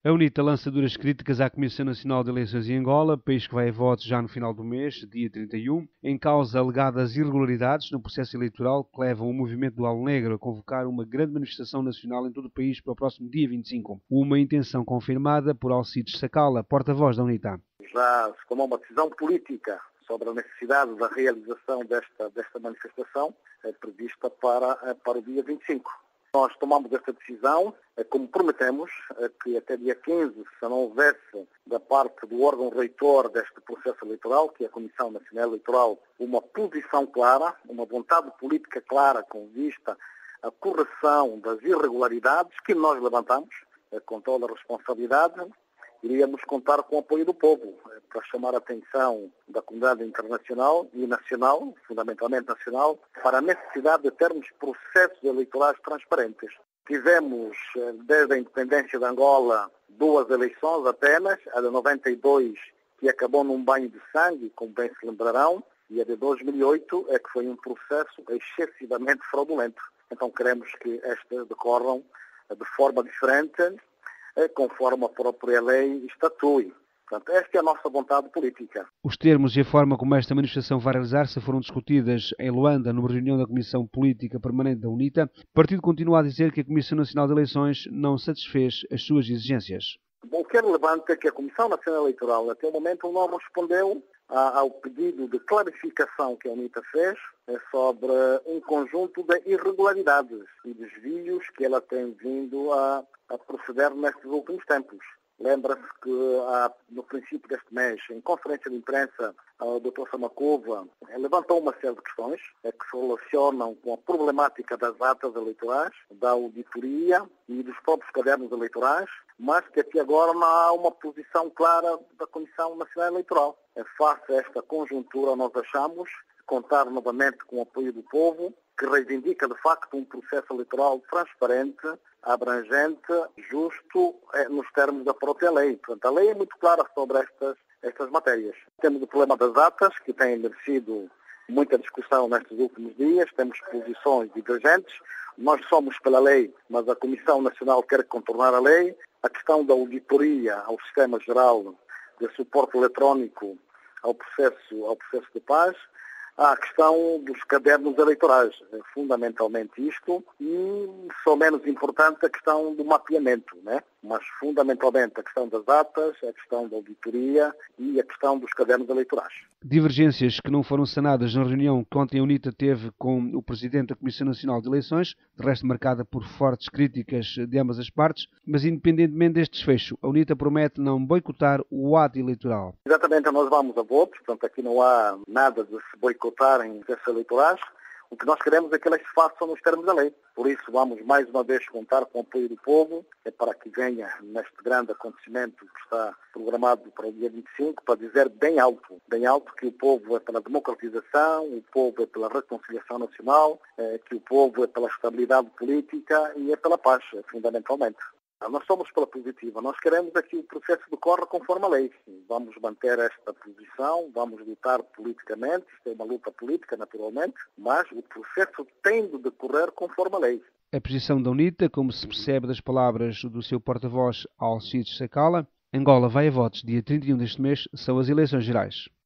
A UNITA lança duras críticas à Comissão Nacional de Eleições em Angola, país que vai a votos já no final do mês, dia 31, em causa alegadas irregularidades no processo eleitoral que levam o movimento do Galo Negro a convocar uma grande manifestação nacional em todo o país para o próximo dia 25. Uma intenção confirmada por Alcides Sacala, porta-voz da UNITA. Já se tomou uma decisão política sobre a necessidade da realização desta manifestação prevista para o dia 25. Nós tomamos esta decisão, como prometemos, que até dia 15, se não houvesse da parte do órgão reitor deste processo eleitoral, que é a Comissão Nacional Eleitoral, uma posição clara, uma vontade política clara com vista à correção das irregularidades que nós levantamos, com toda a responsabilidade, iríamos contar com o apoio do povo para chamar a atenção da comunidade internacional e nacional, fundamentalmente nacional, para a necessidade de termos processos eleitorais transparentes. Tivemos, desde a independência de Angola, 2 eleições apenas, a de 92, que acabou num banho de sangue, como bem se lembrarão, e a de 2008 é que foi um processo excessivamente fraudulento. Então queremos que estas decorram de forma diferente, conforme a própria lei estatui. Portanto, esta é a nossa vontade política. Os termos e a forma como esta manifestação vai realizar-se foram discutidas em Luanda, numa reunião da Comissão Política Permanente da UNITA. O partido continua a dizer que a Comissão Nacional de Eleições não satisfez as suas exigências. O que é relevante é que a Comissão Nacional Eleitoral, até o momento, não respondeu ao pedido de clarificação que a UNITA fez sobre um conjunto de irregularidades e desvios que ela tem vindo a proceder nestes últimos tempos. Lembra-se que no princípio deste mês, em conferência de imprensa, o Dr. Samacuva levantou uma série de questões que se relacionam com a problemática das atas eleitorais, da auditoria e dos próprios cadernos eleitorais, mas que até agora não há uma posição clara da Comissão Nacional Eleitoral. Face a esta conjuntura, nós achamos contar novamente com o apoio do povo, que reivindica de facto um processo eleitoral transparente, abrangente, justo nos termos da própria lei. Portanto, a lei é muito clara sobre estas matérias. Temos o problema das atas, que tem merecido muita discussão nestes últimos dias, temos posições divergentes. Nós somos pela lei, mas a Comissão Nacional quer contornar a lei. A questão da auditoria ao Sistema Geral de Suporte Eletrónico ao processo de paz. Há a questão dos cadernos eleitorais, fundamentalmente isto, e só menos importante a questão do mapeamento, né? Mas fundamentalmente a questão das atas, a questão da auditoria e a questão dos cadernos eleitorais. Divergências que não foram sanadas na reunião que ontem a UNITA teve com o Presidente da Comissão Nacional de Eleições, de resto marcada por fortes críticas de ambas as partes, mas independentemente deste desfecho, a UNITA promete não boicotar o ato eleitoral. Exatamente, nós vamos a votos, portanto aqui não há nada de se boicotar em processos eleitorais. O que nós queremos é que elas se façam nos termos da lei. Por isso vamos mais uma vez contar com o apoio do povo, para que venha neste grande acontecimento que está programado para o dia 25, para dizer bem alto que o povo é pela democratização, o povo é pela reconciliação nacional, que o povo é pela estabilidade política e é pela paz, fundamentalmente. Nós somos pela positiva, nós queremos que o processo decorra conforme a lei. Vamos manter esta posição, vamos lutar politicamente, isto é uma luta política naturalmente, mas o processo tem de decorrer conforme a lei. A posição da UNITA, como se percebe das palavras do seu porta-voz Alcides Sacala, Angola vai a votos dia 31 deste mês, são as eleições gerais.